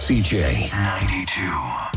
CJ 92.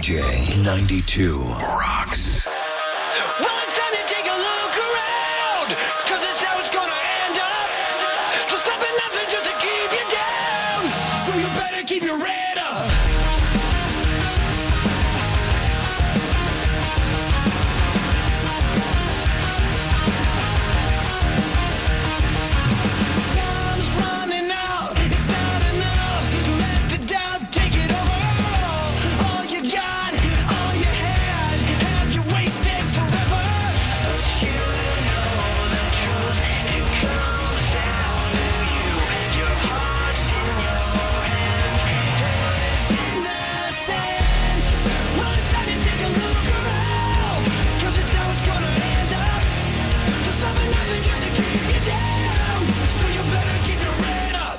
CJ 92 rocks. Well, it's time to take a look around, 'cause it's how it's gonna end up. There's stopping nothing just to keep you down, so you better keep your head up. Time's running out, it's not enough to let the doubt take it over. All you got, all you had, have you wasted forever? But you know the truth, it comes down to you. Your heart's in your hands, heads in the sand. Well, it's time to take a look around, 'cause it's how it's gonna end up. There's stopping nothing just to keep you down, so you better keep your head up.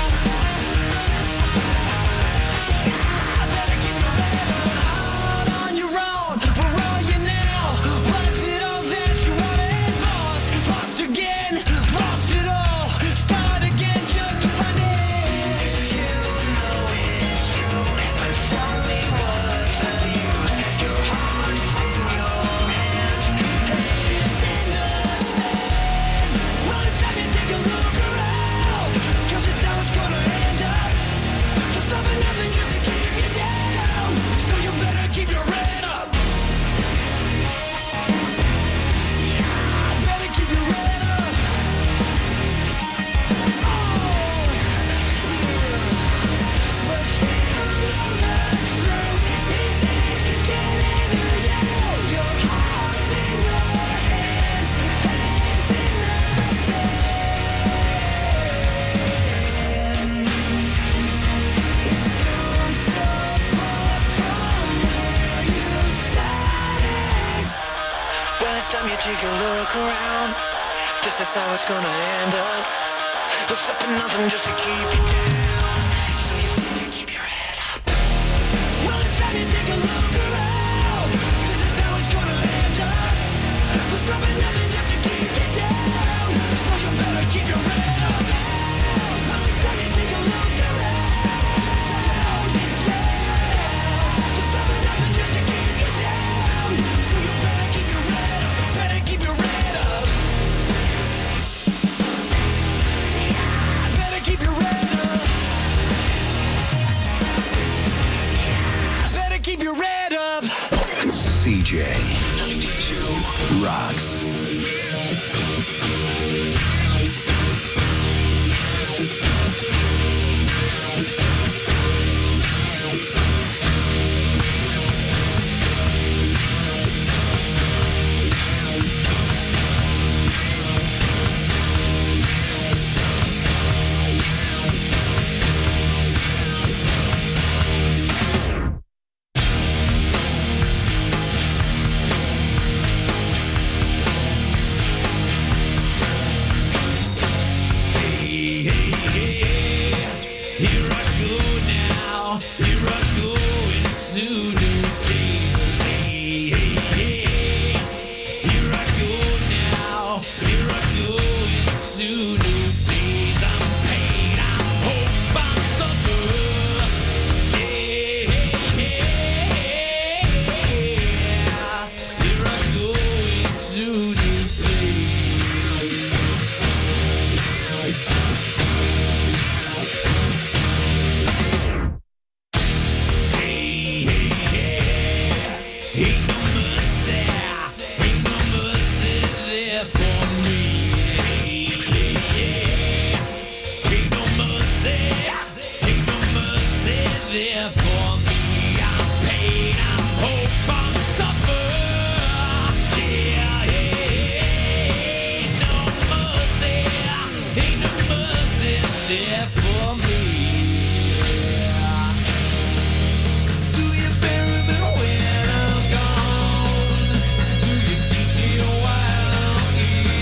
Better keep your head up. Out on your own, where are you now? Was it all that you wanted? Lost again, lost it all. Start again just to find it. You know it's true, but tell me what's the use? Your heart's in your hands, heads in the sand. Well, it's time to take a look around, 'cause it's how it's gonna end up. There's stopping nothing just to keep you down, so you better keep your head up. Better keep your head up. But you know the truth is it's getting to you. Your heart's in your hands, heads in the sand. It's gone so far from where you started. Well, it's time you take a look around. This is how it's gonna end up. There's stopping nothing just to keep you down, so you better keep your head up. Well, it's time to take a look around. This is how it's gonna end up. There's stopping nothing just to keep you down, so you better keep your head up. Well, it's time to take a look around. There's stopping nothing just to keep you down, so you better keep your head up. Better keep your head up. Better keep your head up. Better keep your head up. CJ 92 rocks. Here I go now, here I go into new days. Hey, hey, hey. Here I go now, here I go into new days. I'm paid, I'm hope, I'm suffer. Yeah, hey, hey, yeah. Here I go into new days. Ain't no mercy there for me. Ain't no mercy there for me. I'm pain, I'm hope, I'm suffer. Yeah, ain't no mercy there for me. Do you bury me when I'm gone? Do you teach me while I'm here?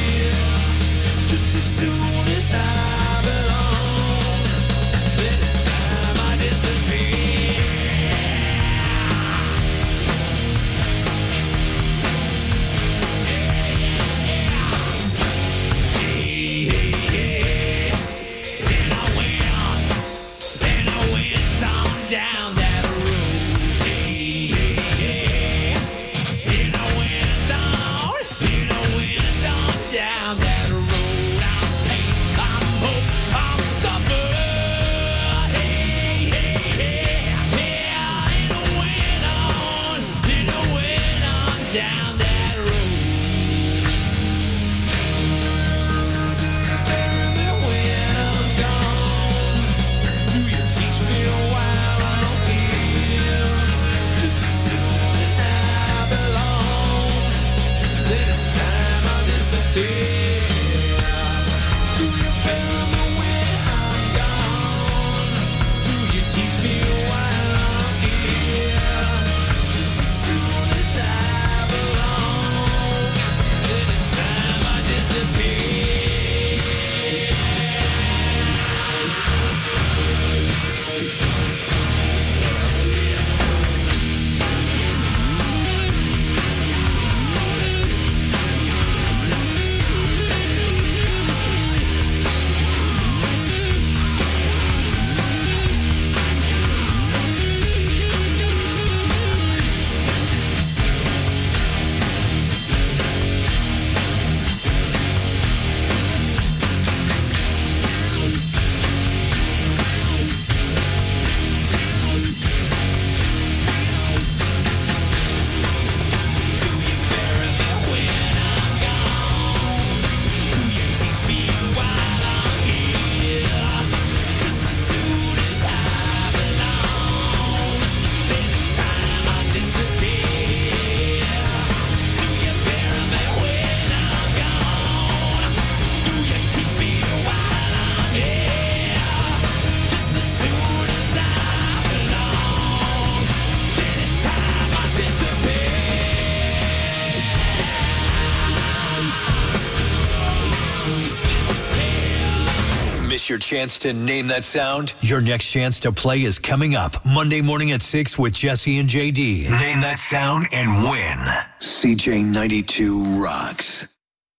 miss your chance to name that sound? Your next chance to play is coming up Monday morning at 6 with Jesse and JD. Name that sound and win. CJ92 rocks.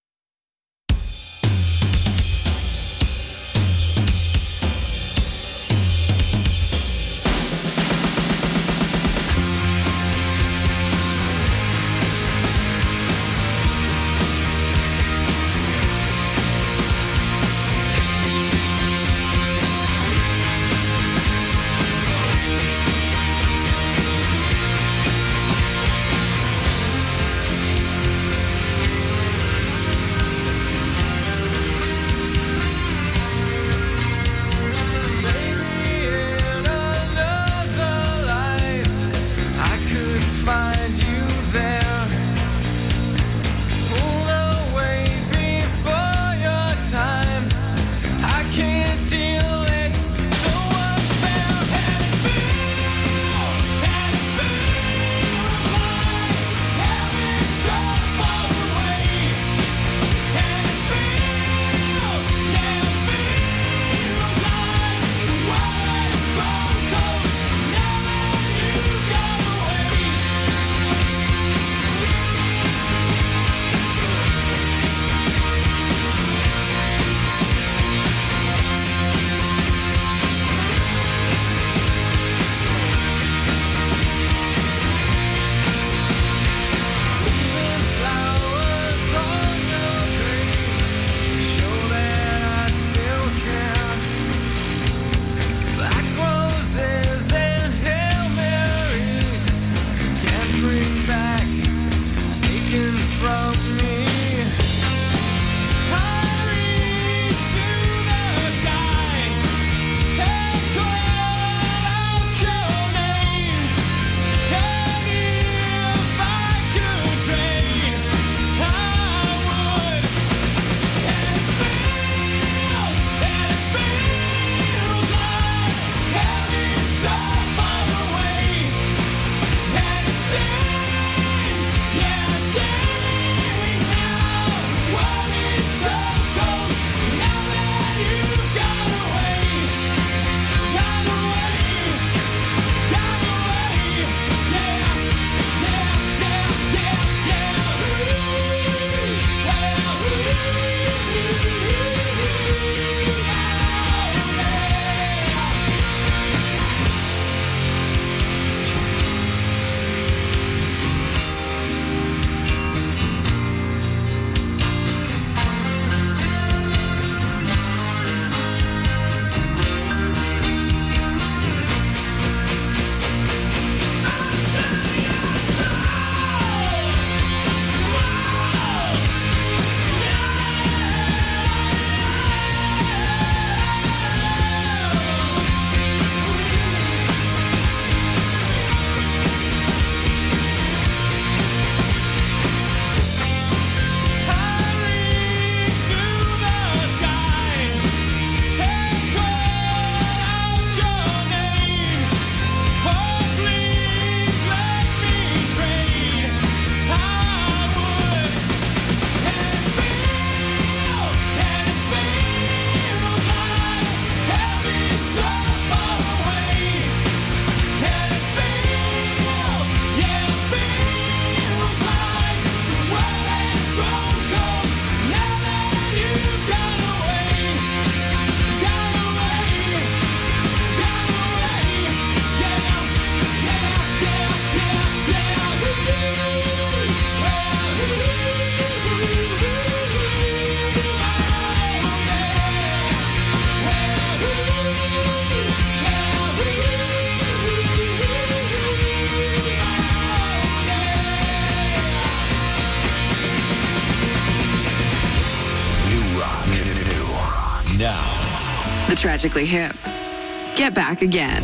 The Tragically Hip. Get back again.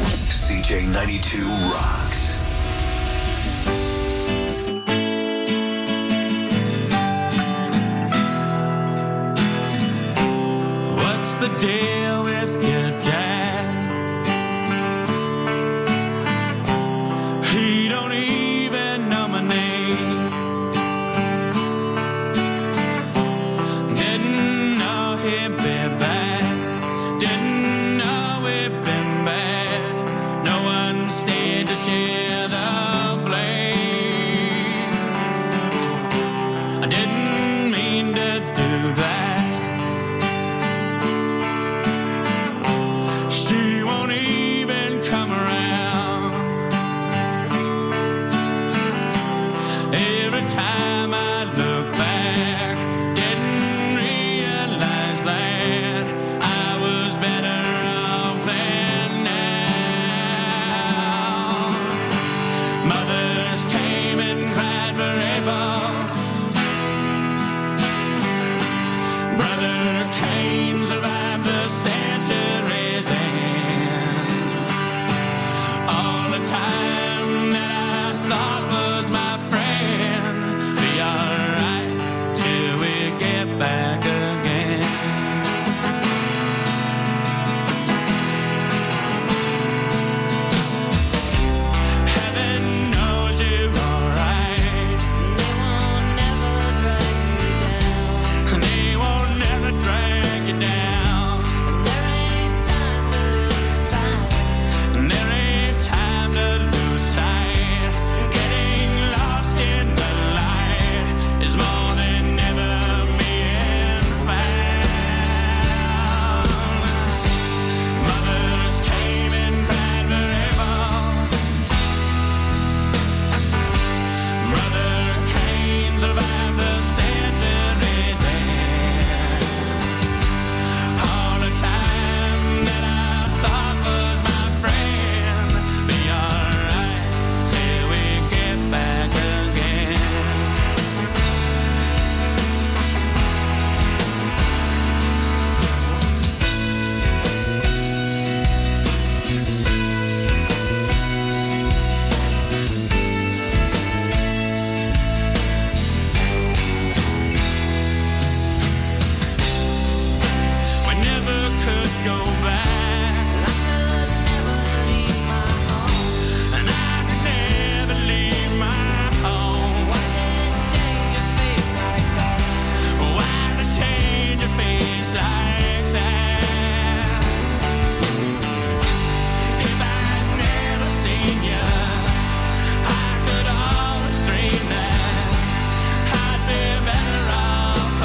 CJ92 rocks. What's the deal with your dad? He don't even know my name. Didn't know he'd be back. Didn't Brother Cain survived the centuries end. All the time that I thought was my friend. Be alright till we get back again. Heaven knows you're alright. They won't never drag you down. And there ain't time to lose sight. Getting lost in the light is more than ever being found. Mothers came and cried forever. Brother Cain survived the centuries end. All the time that I thought was my friend. Be alright till we get back again. We never could go back. And I could never leave my home. Why to change your face like that? If I'd never seen you, I could always dream that I'd be better off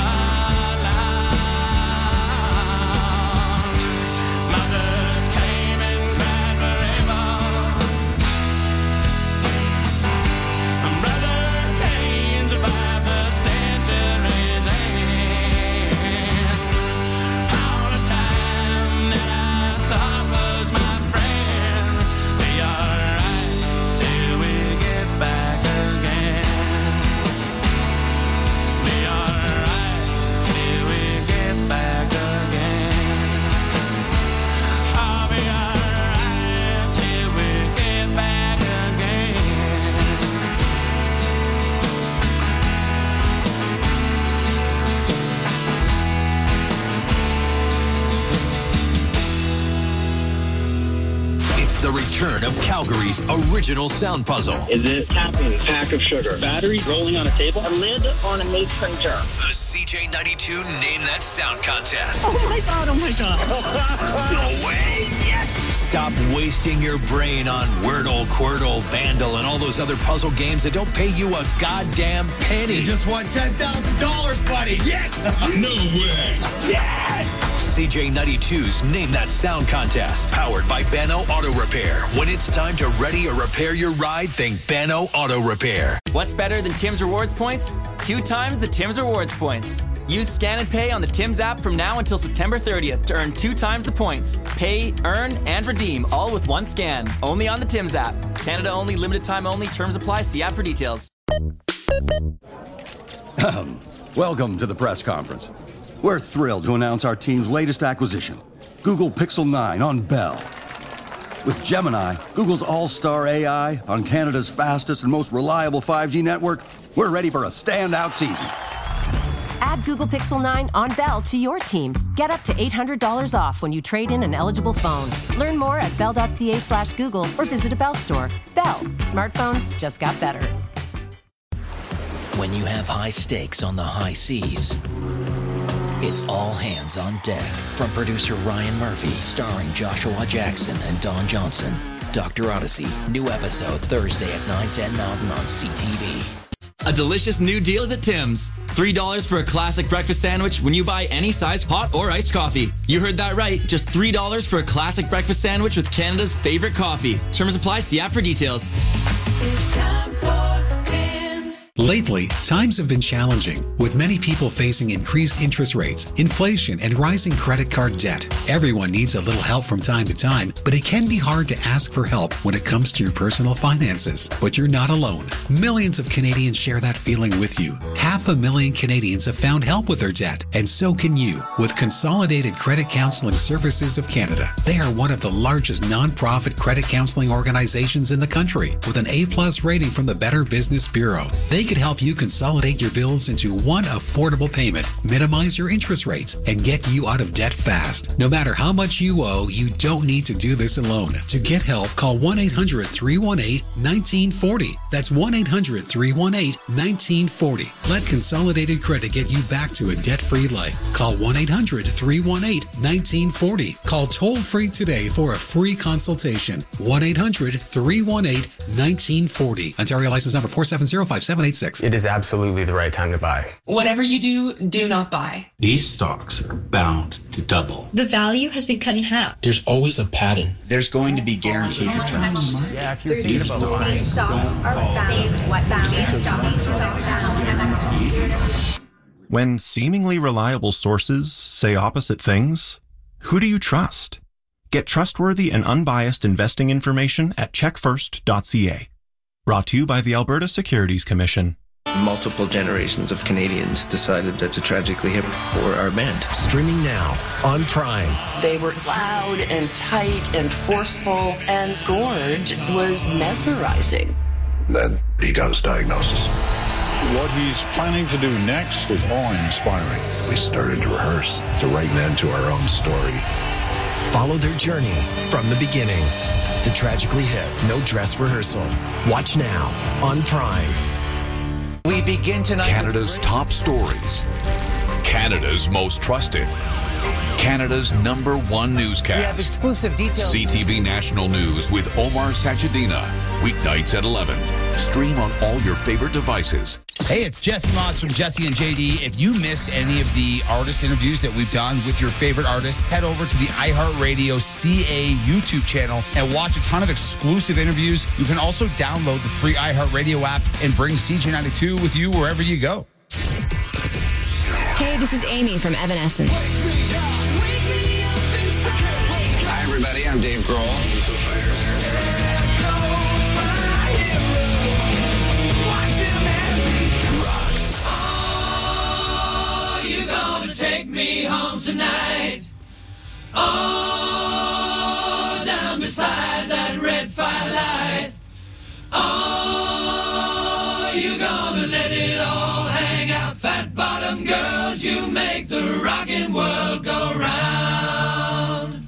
alone. Mothers came and cried forever. Brother Cain survived the centuries end. All the time that I thought was my friend. Be alright till we get back again. Be alright till we get back again. I'll be alright till we get back again. It's the return of Calgary's original sound puzzle. Is it caffeine, pack of sugar, battery rolling on a table, a lid on a mason jar? The CJ92 Name That Sound Contest. Oh my God. No way. Yes. Stop wasting your brain on Wordle, Quirtle, Bandle, and all those other puzzle games that don't pay you a goddamn penny. You just won $10,000, buddy. Yes. No way. Yes. CJ92's Name That Sound Contest, powered by Banno Auto Repair. When it's time to ready or repair your ride, think Banno Auto Repair. What's better than Tim's Rewards points? 2 times the Tim's Rewards points. Use Scan and Pay on the Tim's app from now until September 30th to earn 2 times the points. Pay, earn, and redeem all with one scan. Only on the Tim's app. Canada only, limited time only. Terms apply. See app for details. Welcome to the press conference. We're thrilled to announce our team's latest acquisition, Google Pixel 9 on Bell. With Gemini, Google's all-star AI on Canada's fastest and most reliable 5G network, we're ready for a standout season. Add Google Pixel 9 on Bell to your team. Get up to $800 off when you trade in an eligible phone. Learn more at bell.ca/Google or visit a Bell store. Bell. Smartphones just got better. When you have high stakes on the high seas, it's all hands on deck. From producer Ryan Murphy, starring Joshua Jackson and Don Johnson. Dr. Odyssey, new episode Thursday at 9:10 Mountain on CTV. A delicious new deal is at Tim's. $3 for a classic breakfast sandwich when you buy any size hot or iced coffee. You heard that right. Just $3 for a classic breakfast sandwich with Canada's favorite coffee. Terms apply. See app for details. It's time for Tim's. Lately, times have been challenging, with many people facing increased interest rates, inflation, and rising credit card debt. Everyone needs a little help from time to time, but it can be hard to ask for help when it comes to your personal finances. But you're not alone. Millions of Canadians share that feeling with you. 500,000 Canadians have found help with their debt, and so can you with Consolidated Credit Counseling Services of Canada. They are one of the largest non-profit credit counseling organizations in the country, with an A+ rating from the Better Business Bureau. They could help you consolidate your bills into one affordable payment, minimize your interest rates, and get you out of debt fast. No matter how much you owe, you don't need to do this alone. To get help, call 1-800-318-1940. That's 1-800-318-1940. Let Consolidated Credit get you back to a debt-free life. Call 1-800-318-1940. Call toll-free today for a free consultation. 1-800-318-1940. Ontario license number 4705786. It is absolutely the right time to buy. Whatever you do, do not buy. These stocks are bound to double. The value has been cut in half. There's always a pattern. There's going to be guaranteed returns. Yeah, if you're thinking about buying. When seemingly reliable sources say opposite things, who do you trust? Get trustworthy and unbiased investing information at checkfirst.ca. Brought to you by the Alberta Securities Commission. Multiple generations of Canadians decided that the Tragically Hip were our band. Streaming now on Prime. They were loud and tight and forceful, and Gord was mesmerizing. Then he got his diagnosis. What he's planning to do next is awe-inspiring. We started to rehearse to write an end to our own story. Follow their journey from the beginning. The Tragically Hip No Dress Rehearsal. Watch now on Prime. We begin tonight. Canada's top stories. Canada's most trusted. Canada's #1 newscast. We have exclusive details. CTV National News with Omar Sajidina. Weeknights at 11. Stream on all your favorite devices. Hey, it's Jesse Moss from Jesse and JD. If you missed any of the artist interviews that we've done with your favorite artists, head over to the iHeartRadio CA YouTube channel and watch a ton of exclusive interviews. You can also download the free iHeartRadio app and bring CJ92 with you wherever you go. Hey, this is Amy from Evanescence. Hi, everybody. I'm Dave Grohl. Take me home tonight. Oh, down beside that red firelight. Oh, you gonna let it all hang out. Fat bottom girls, you make the rockin' world go round.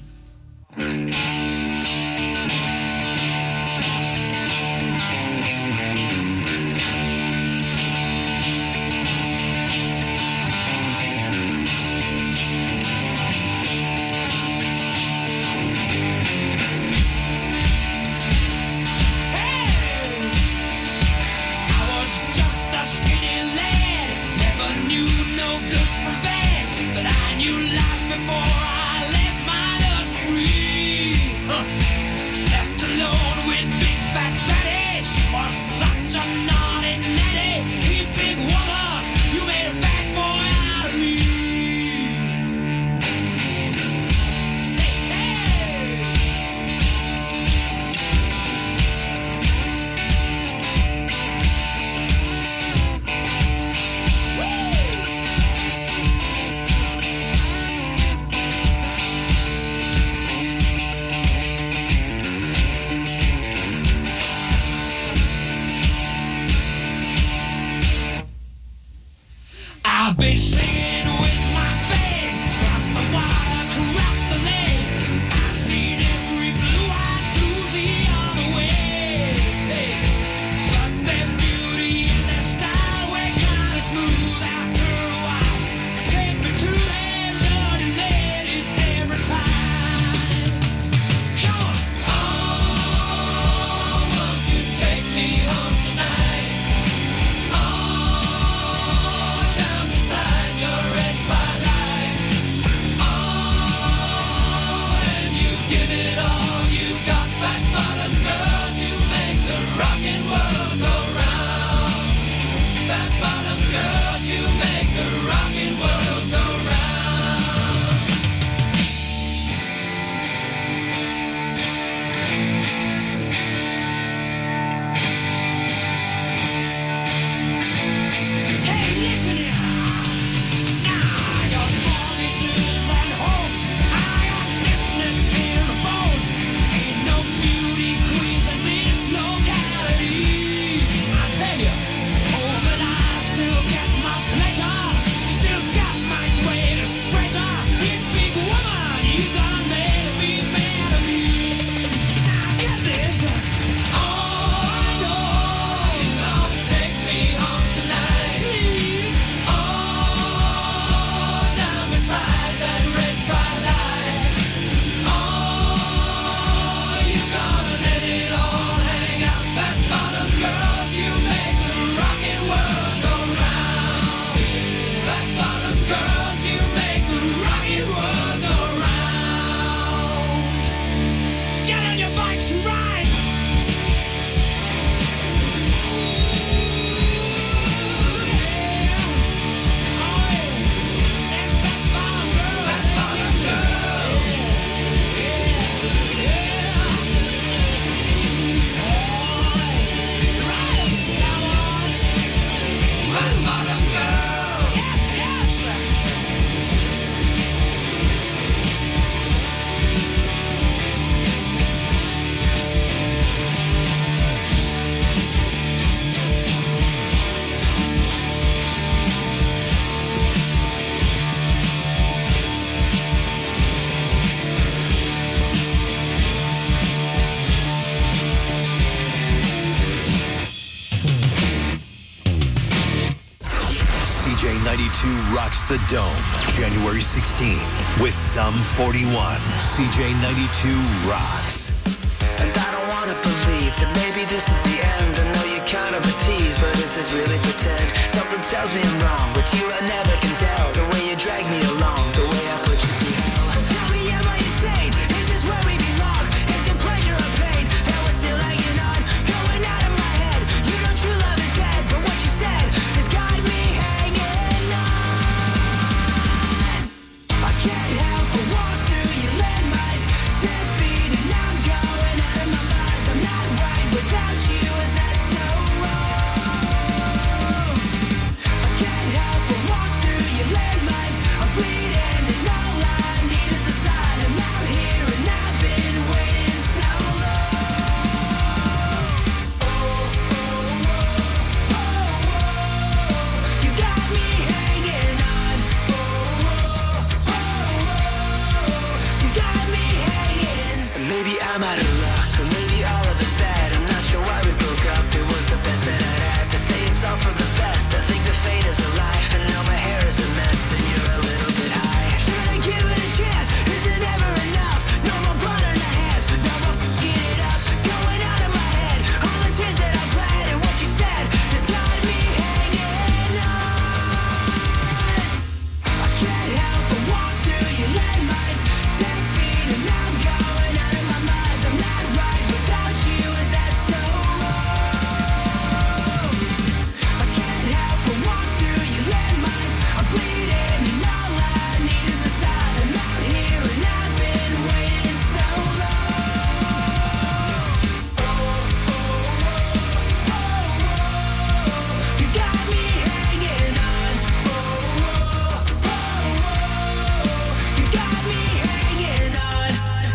92 rocks the Dome, January 16th with Sum 41. CJ92 rocks. And I don't wanna believe that maybe this is the end. I know you're kind of a tease, but is this really pretend? Something tells me I'm wrong. With you I never can tell. The way you drag me along, the way I put you through hell. Tell me, am I insane? Is this where we belong? Is it pleasure or pain? And we're still hanging on, going out of my head. You know true love is dead, but what you said has got me hanging on. I can't help but walk through your landmines, 10 feet and I'm going out of my mind. I'm not right without you, is that so wrong? I can't help but walk through your landmines. I'm bleeding and all I need is a sign. I'm out here and I've been waiting so long. You got me hanging on. You got me hanging. Maybe I'm out of luck, or maybe all of it's bad. I'm not sure why we broke up. It was the best that I'd had. They say it's all for the best. I think the fate is a lie, and now my hair is a mess, and you're a little bit high. Should I give it a chance? Is it ever enough? No more blood on the hands, no more f***ing it up. Going out of my head, all the tears that I bled, and what you said has got me hanging on. I can't help but walk through your landmines, 10 feet and I'm going out of my mind. I'm not right without you, is that so wrong? I can't help but walk through your landmines. I'm bleeding and all I need is a sign. I'm out here and I've been waiting so long. You got me hanging on. You got me hanging on.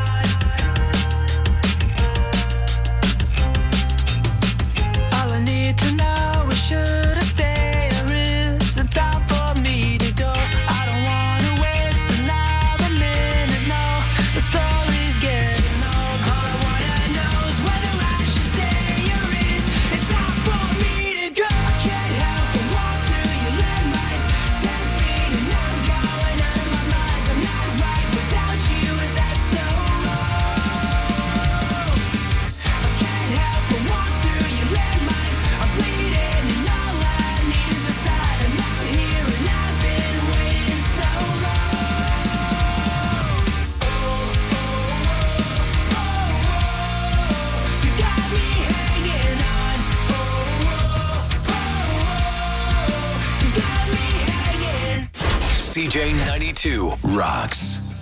All I need to know is should I stay or is it time for me to go? I don't wanna waste another minute, no. The story's getting old. All I wanna know is whether I should stay or is it time for me to go? I can't help but walk through your landmines, 10 feet and I'm going out of my mind. I'm not right without you, is that so wrong? I can't help but walk through your landmines. I'm bleeding and all I need is a sign. I'm out here and I've been waiting so long. You got me hanging on. You got me hanging. CJ92 rocks.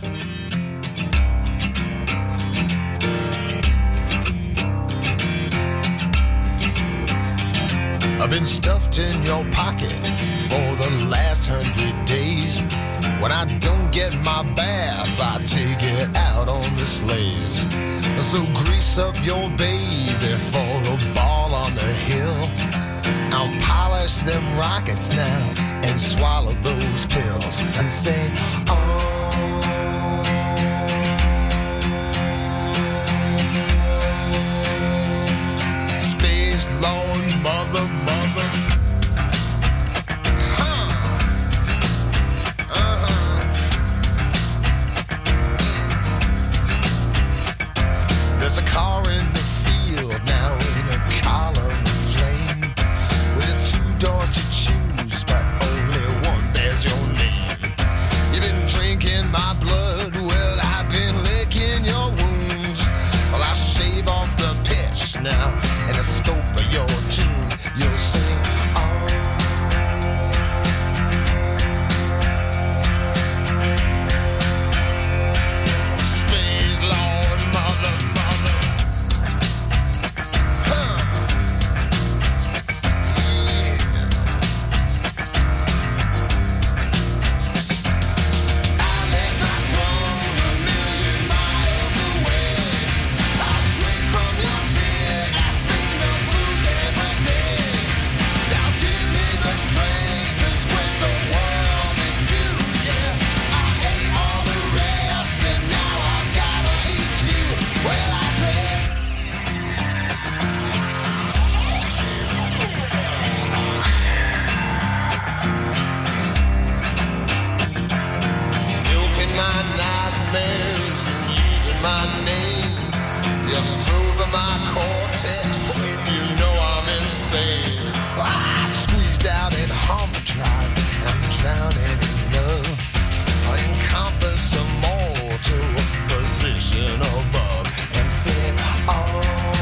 I've been stuffed in your pocket for the last 100 days. When I don't get my bath, I take it out on the sleighs. So grease up your baby for a ball on the hill. I'll polish them rockets now and swallow those pills and say, oh. Space Lord, mother. There's a car in the field now in a column of flame, with 2 doors to choose, but only one bears your name. You've been my name. You strobe my cortex when you know I'm insane. I've squeezed out in overdrive, and I'm drowning in love. I encompass some mortal position above and sing, oh.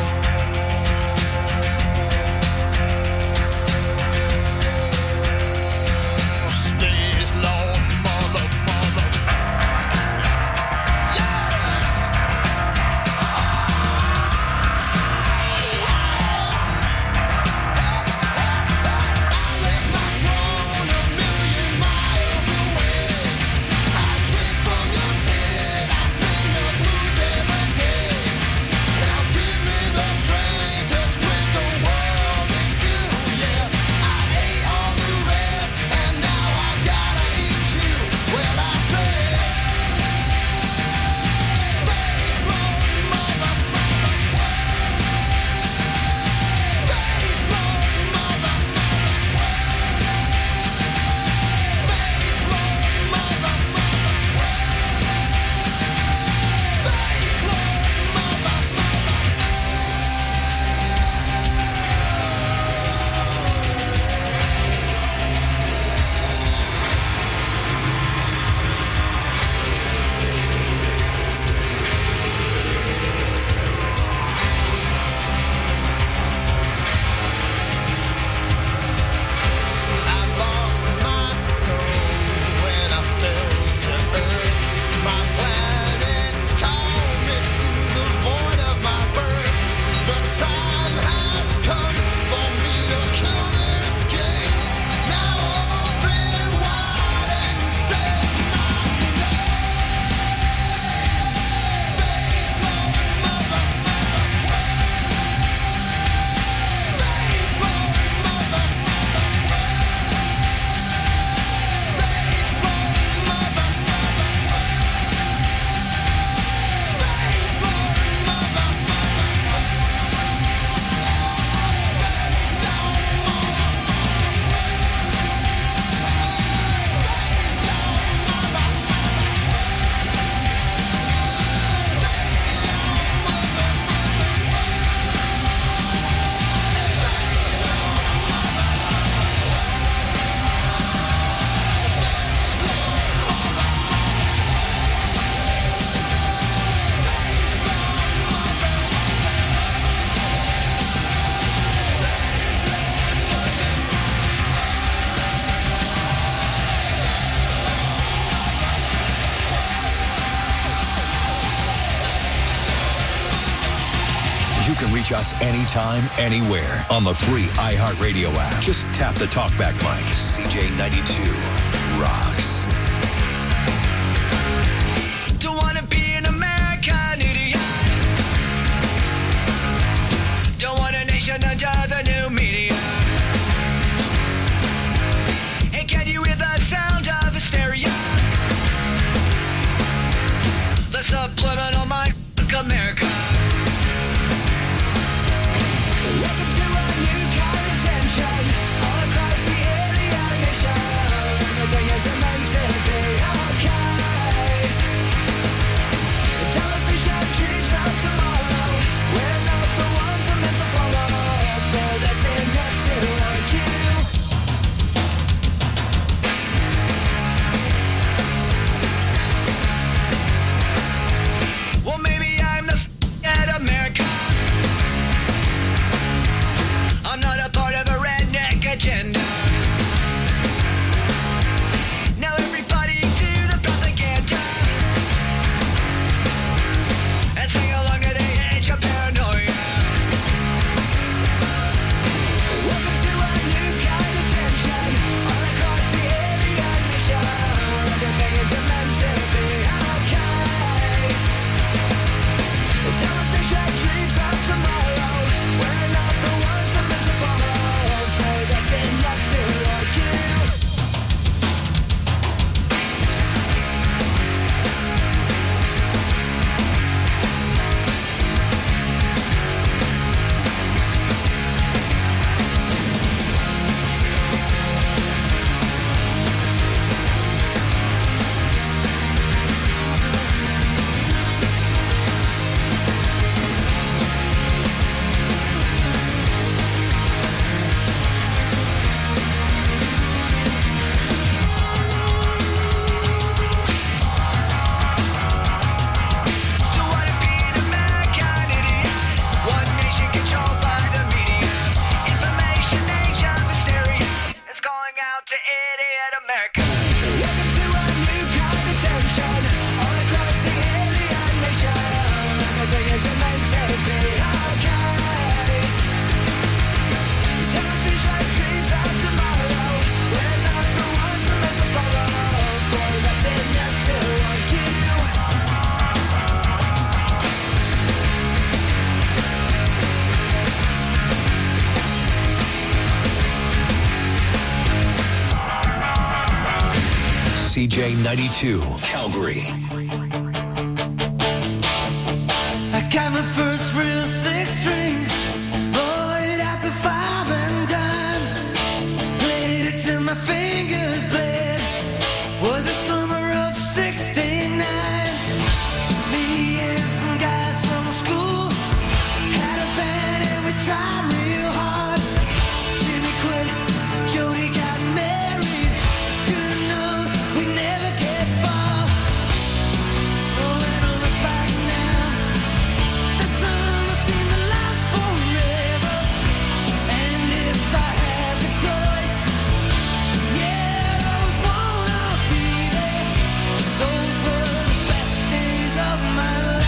Us anytime, anywhere on the free iHeartRadio app. Just tap the talkback mic. CJ92 rocks. Don't wanna be an American idiot. Don't want a nation under the new media. And can you hear the sound of hysteria? The subliminal mic America. Welcome to a new kind of tension all across the alien nation. Everything is meant to be okay. The television dreams of tomorrow. We're not the ones I'm meant to follow. Though that's enough to warn you. CJ92, Calgary. I got my first real 6-string, bought it at the 5 and dime, played it till my fingers bled, was the summer of 69. Me and some guys from school had a band and we tried real hard. Jimmy quit, Jody got married, should've known we never get far. Oh, when I look back now, the summer seemed to last forever. And if I had the choice, yeah, those wanna be there. Those were the best days of my life.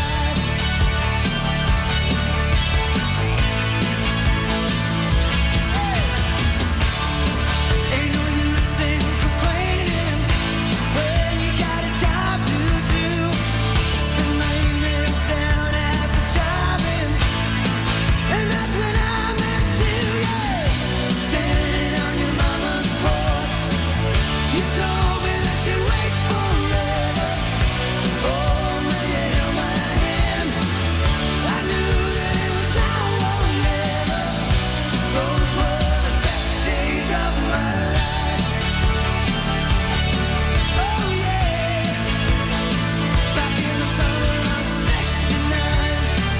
Ain't no use in complaining when you got a job to do. Spend my evenings down at the drive-in, and that's when I met you, yeah. Standing on your mama's porch, you told me that you'd wait forever. Oh, when you held my hand, I knew that it was now or never. Those were the best days of my life. Oh yeah, back in the summer of 69.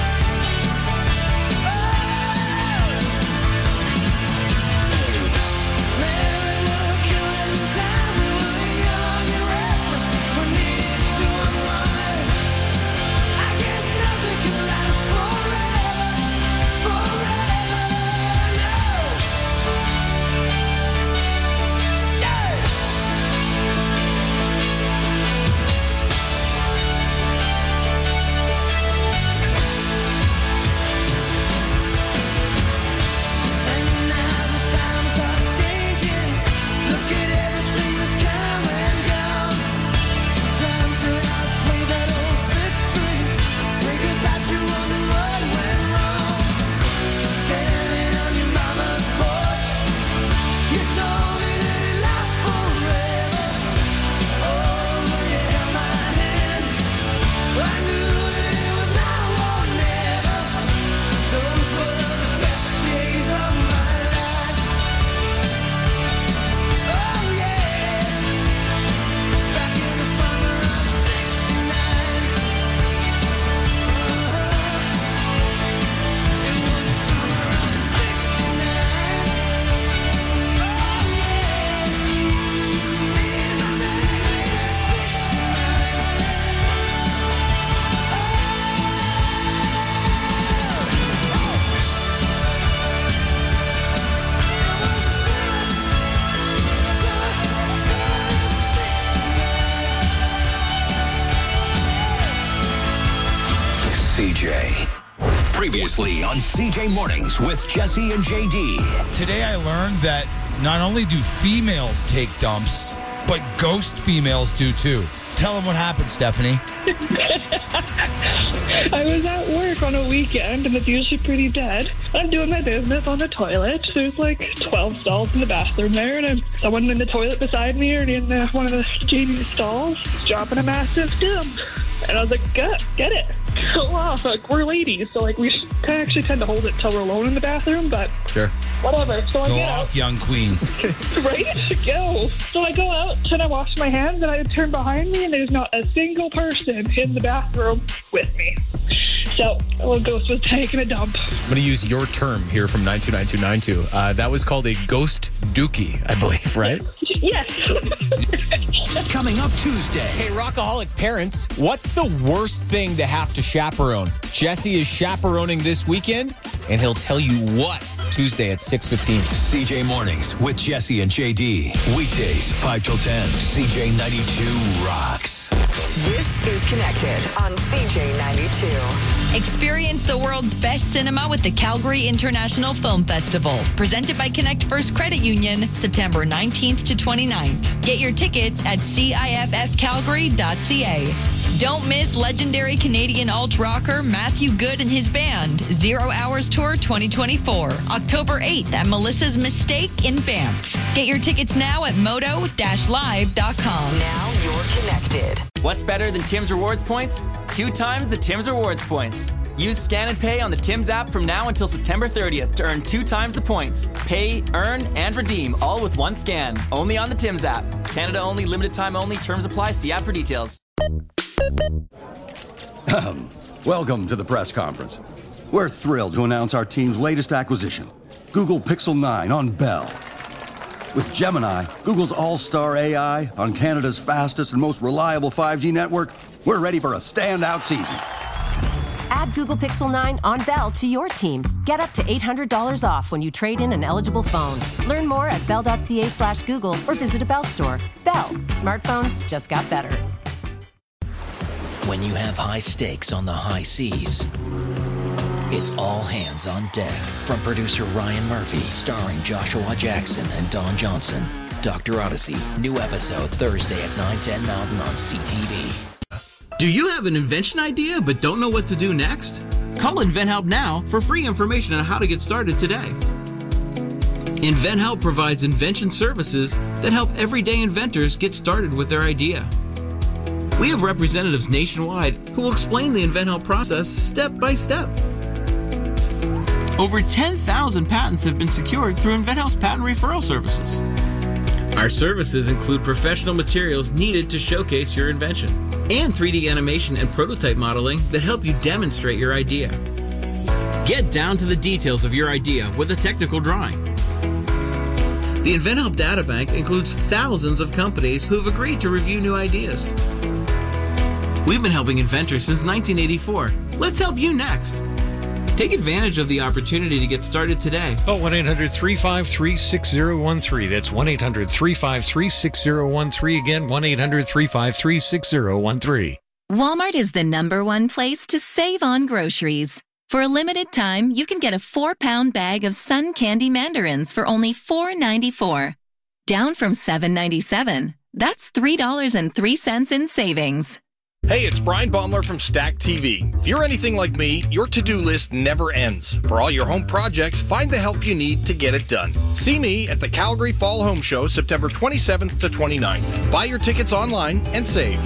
Man, we were killing time. We were young and restless. We needed to unwind. I guess nothing can last forever, forever, no. Yeah. And now the times are changing. Look at everything that's come and gone. Sometimes when I play that old 6-string, think about you, wonder what went wrong. Standing on your mama's porch, you told me that it lasts forever. Oh, when you held my hand, I knew that it was now or never. Those were the best days of my life. Oh yeah, back in the summer of 69. It was the summer of 69. Oh yeah, me and my baby at 69. CJ. Previously on CJ Mornings with Jesse and JD. Today I learned that not only do females take dumps, but ghost females do too. Tell them what happened, Stephanie. I was at work on a weekend, and it's usually pretty dead. I'm doing my business on the toilet. There's like 12 stalls in the bathroom there, and someone in the toilet beside me or in one of the JD stalls is dropping a massive dump. And I was like, get it. Go off. Like, we're ladies, so like we actually tend to hold it till we're alone in the bathroom, but Sure. whatever. So I Go get off, out. young queen. Right? Go. So I go out and I wash my hands and I turn behind me and there's not a single person in the bathroom with me. So a little ghost was taking a dump. I'm going to use your term here from 9299292. That was called a ghost dookie, I believe, right? Yes. Coming up Tuesday. Hey, Rockaholic parents, what's the worst thing to have to chaperone? Jesse is chaperoning this weekend, and he'll tell you what Tuesday at 6:15. CJ Mornings with Jesse and JD. Weekdays 5 till 10. CJ92 rocks. This is Connected on CJ92. Experience the world's best cinema with the Calgary International Film Festival, presented by Connect First Credit Union, September 19th to 29th. Get your tickets at ciffcalgary.ca. Don't miss legendary Canadian alt-rocker Matthew Good and his band, 0 Hours Tour 2024, October 8th at Melissa's Mistake in Banff. Get your tickets now at moto-live.com. Now you're connected. What's better than Tim's Rewards points? 2 times the Tim's Rewards points. Use Scan and Pay on the Tim's app from now until September 30th to earn 2 times the points. Pay, earn, and redeem all with one scan. Only on the Tim's app. Canada only, limited time only. Terms apply. See app for details. Welcome to the press conference. We're thrilled to announce our team's latest acquisition, Google Pixel 9 on Bell. With Gemini, Google's all-star AI on Canada's fastest and most reliable 5G network, we're ready for a standout season. Add Google Pixel 9 on Bell to your team. Get up to $800 off when you trade in an eligible phone. Learn more at bell.ca/Google or visit a Bell store. Bell. Smartphones just got better. When you have high stakes on the high seas, it's all hands on deck. From producer Ryan Murphy, starring Joshua Jackson and Don Johnson. Dr. Odyssey, new episode Thursday at 9:10 Mountain on CTV. Do you have an invention idea but don't know what to do next? Call InventHelp now for free information on how to get started today. InventHelp provides invention services that help everyday inventors get started with their idea. We have representatives nationwide who will explain the InventHelp process step by step. Over 10,000 patents have been secured through InventHelp's patent referral services. Our services include professional materials needed to showcase your invention and 3D animation and prototype modeling that help you demonstrate your idea. Get down to the details of your idea with a technical drawing. The InventHelp Databank includes thousands of companies who have agreed to review new ideas. We've been helping inventors since 1984. Let's help you next. Take advantage of the opportunity to get started today. Call 1-800-353-6013. That's 1-800-353-6013. Again, 1-800-353-6013. Walmart is the #1 place to save on groceries. For a limited time, you can get a 4-pound bag of Sun Candy Mandarins for only $4.94. Down from $7.97. That's $3.03 in savings. Hey, it's Brian Baumler from Stack TV. If you're anything like me, your to-do list never ends. For all your home projects, find the help you need to get it done. See me at the Calgary Fall Home Show, September 27th to 29th. Buy your tickets online and save.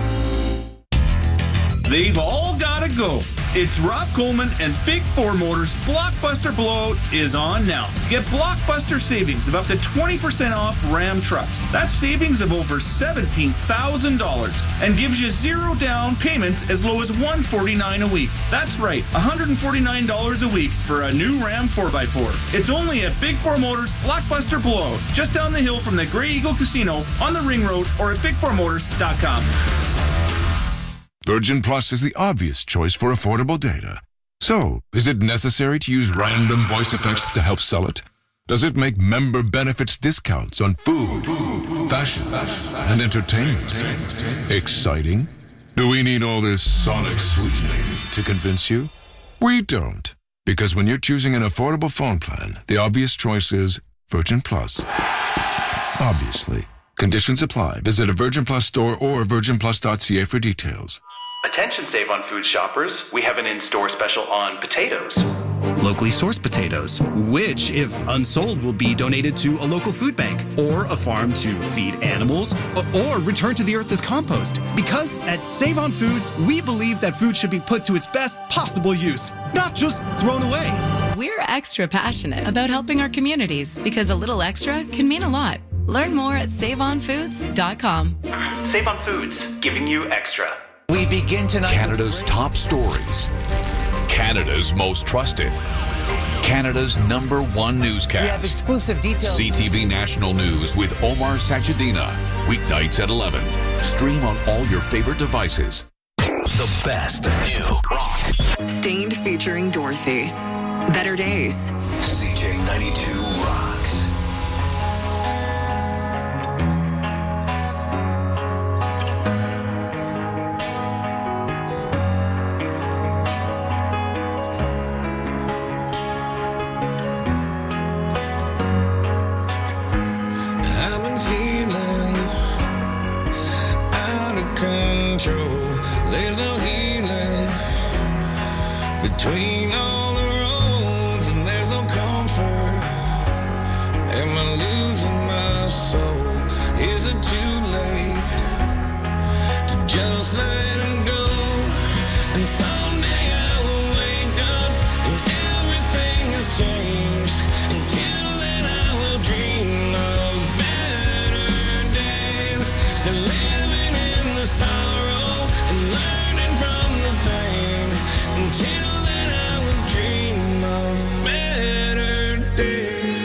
They've all got to go. It's Rob Coleman and Big 4 Motors Blockbuster Blowout is on now. Get blockbuster savings of up to 20% off Ram trucks. That's savings of over $17,000 and gives you zero down payments as low as $149 a week. That's right, $149 a week for a new Ram 4x4. It's only at Big 4 Motors Blockbuster Blowout, just down the hill from the Grey Eagle Casino on the Ring Road or at big4motors.com. Virgin Plus is the obvious choice for affordable data. So, is it necessary to use random voice effects to help sell it? Does it make member benefits discounts on food, fashion, and entertainment exciting? Do we need all this sonic sweetening to convince you? We don't. Because when you're choosing an affordable phone plan, the obvious choice is Virgin Plus. Obviously. Conditions apply. Visit a Virgin Plus store or virginplus.ca for details. Attention Save on Food shoppers, we have an in-store special on potatoes. Locally sourced potatoes, which, if unsold, will be donated to a local food bank or a farm to feed animals or return to the earth as compost. Because at Save on Foods, we believe that food should be put to its best possible use, not just thrown away. We're extra passionate about helping our communities because a little extra can mean a lot. Learn more at saveonfoods.com. Save on Foods, giving you extra. We begin tonight. Canada's top stories. Canada's most trusted. Canada's #1 newscast. We have exclusive details. CTV National News with Omar Sajidina. Weeknights at 11. Stream on all your favorite devices. The best new rock. Stained featuring Dorothy. Better Days. CJ92 rocks. there's no healing between all the roads, and there's no comfort. Am I losing my soul? Is it too late to just let him go? And someday I will wake up and everything has changed. Until then I will dream of better days. Still living in the sorrow and learning from the pain. Until then I will dream of better days.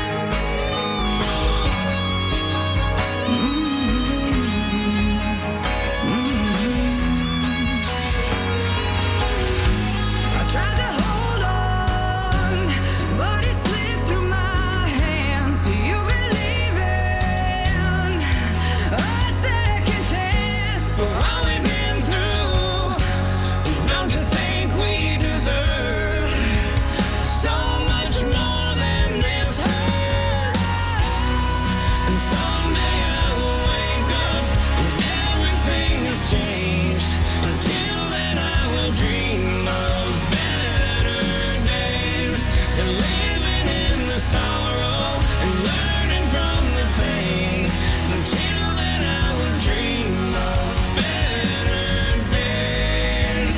I tried to hold on, but it slipped through my hands. Do you believe in a second chance for all we've been through? Don't you think we deserve so much more than this hurt? And someday I will wake up and everything has changed. Until then I will dream of better days. Still living in the sorrow and learning from the pain. Until then I will dream of better days.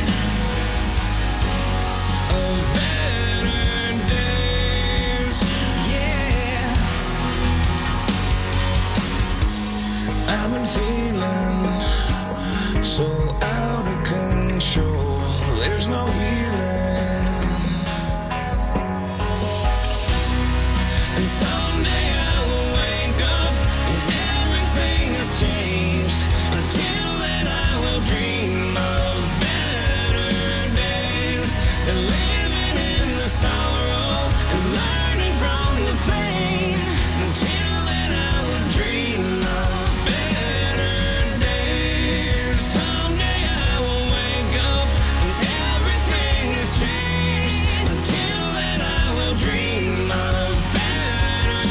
Of better days. Yeah. I've been feeling so out of control. There's no healing. And someday I will wake up and everything has changed. Until then I will dream of better days. Still living in the sorrow and learning from the pain. Until then I will dream of better days. Someday I will wake up and everything has changed. Until then I will dream of better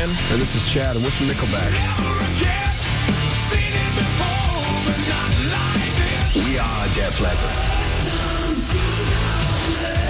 Ryan. And this is Chad, and we're from Nickelback. We are Def Leppard.